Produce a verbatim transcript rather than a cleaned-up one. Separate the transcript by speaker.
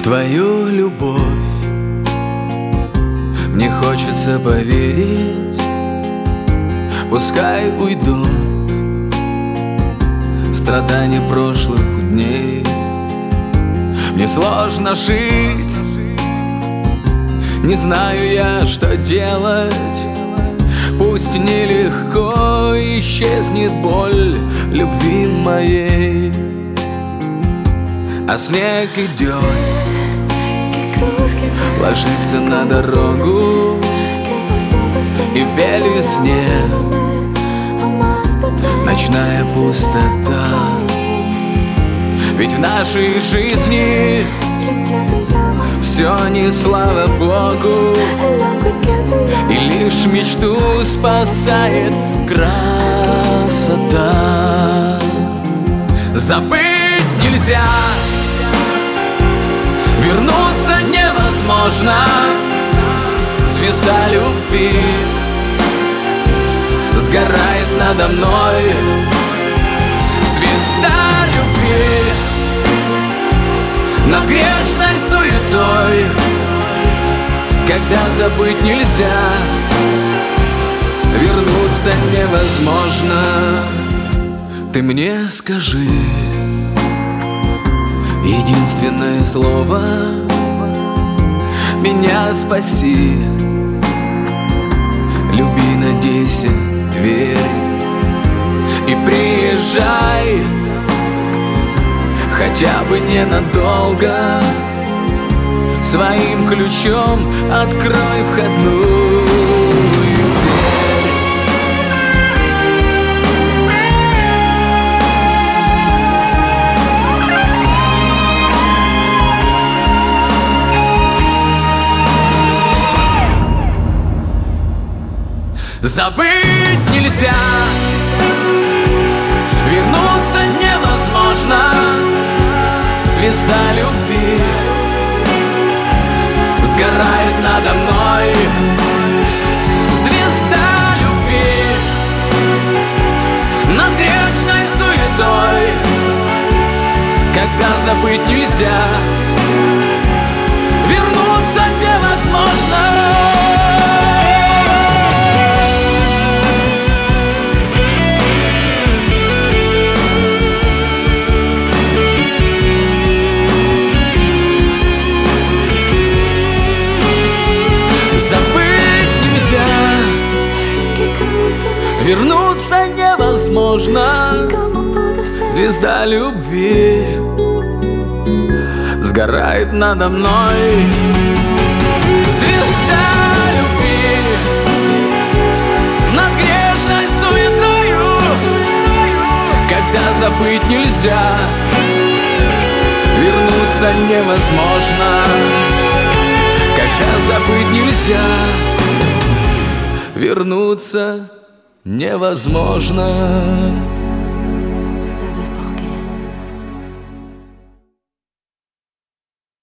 Speaker 1: твою любовь мне хочется поверить. Пускай уйдут страдания прошлых дней. Мне сложно жить, не знаю я, что делать. Пусть нелегко исчезнет боль любви моей, а снег идет, ложится на дорогу, и в белизне ночная пустота. Ведь в нашей жизни все не слава Богу, и лишь мечту спасает красота. Забыть нельзя, вернуться невозможно. Звезда любви сгорает надо мной. Звезда любви над грешной суетой. Когда забыть нельзя, вернуться невозможно. Ты мне скажи единственное слово, меня спаси. Люби, надейся, верь и приезжай, хотя бы ненадолго. Своим ключом открой входную дверь. Забыть нельзя, вернуться невозможно. Звезда любви сгорает надо мной. Звезда любви над грешной суетой. Когда забыть нельзя, вернуться невозможно. Вернуться невозможно. Звезда любви сгорает надо мной. Звезда любви над грешной суетою. Когда забыть нельзя, вернуться невозможно. Когда забыть нельзя, вернуться невозможно.